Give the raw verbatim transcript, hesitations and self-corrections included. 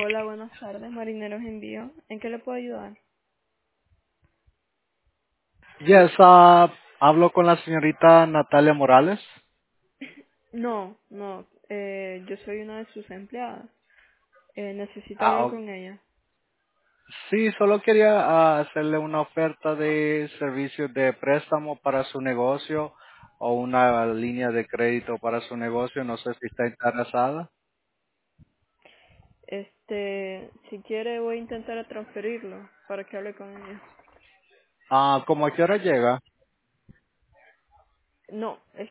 Hola, buenas tardes, Marineros Envío. ¿En qué le puedo ayudar? Yes, ah, hablo con la señorita Natalia Morales. No, no, eh, yo soy una de sus empleadas. Eh, necesito Ah, hablar o- con ella. sí, solo quería ah, hacerle una oferta de servicio de préstamo para su negocio o una línea de crédito para su negocio. No sé si está interesada. Este, si quiere voy a intentar a transferirlo para que hable con ella. Ah, ¿cómo a qué hora llega? No, es